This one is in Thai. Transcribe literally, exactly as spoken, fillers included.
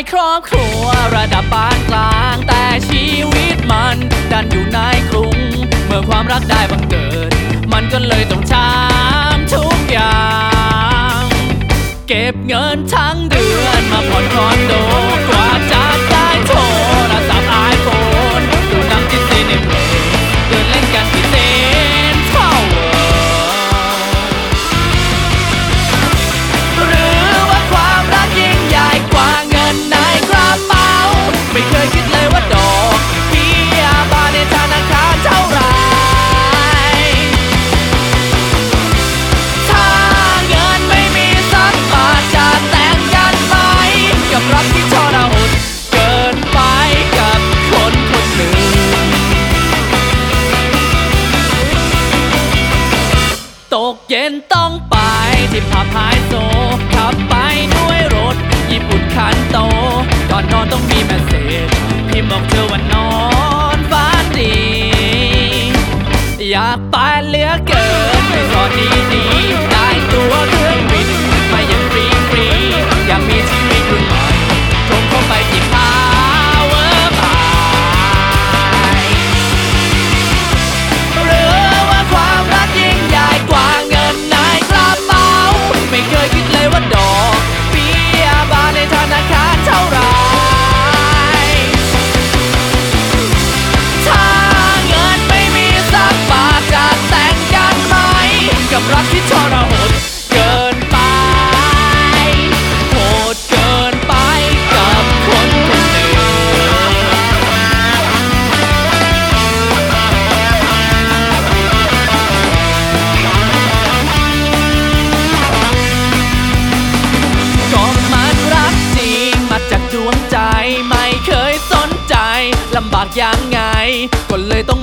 ครอบครัวระดับปานกลางแต่ชีวิตมันดันอยู่ในกรุงเมื่อความรักได้บังเกิดมันก็เลยต้องช้ำทุกอย่างเก็บเงินทั้งเดือนมาผ่อนคอนโดกว่าจะได้โทรศัพท์ไอโฟนดูหนังที่ซีนิเมะเดินเล่นกันที่เซ็นทรัลเวิลด์หรือว่าความรักยิ่งใหญ่กว่าเงินในกระเป๋าไม่เคยคิดเลยว่าดอกเบี้ยบานในธนาคารเท่าไหร่ถ้าเงินไม่มีสักบาทจะแต่งกันไหมกับรักที่ทรหดเกินไปกับคนคนหนึ่งตกเย็นต้องไปที่ผับไฮโซขับไปด้วยรถญี่ปุ่นคันโตก่อนนอนต้องมีแมสเสจพิมพ์บอกเธอว่านอนฝันดีอยากไปเหลือเกินไปสอนดีๆได้ตัวเครื่องบินไปอย่างฟรีฟรีอยากมีชีวิตรุ่นใหม่ตรงเข้าไปที่ Power Buy หรือว่าความรักยิ่งใหญ่กว่าเงินในกระเป๋าไม่เคยคิดเลยว่าดอกเบี้ยบานในธนาคารเท่าไหร่ถ้าเงินไม่มีสักบาทจะแต่งกันไหมกับรักที่ทรหดเกินไปโหดเกินไปกับคนคนหนึ่งก็มันรักจริงมาจากดวงใจไม่เคยสนใจลำบากยังไงก็เลยต้อง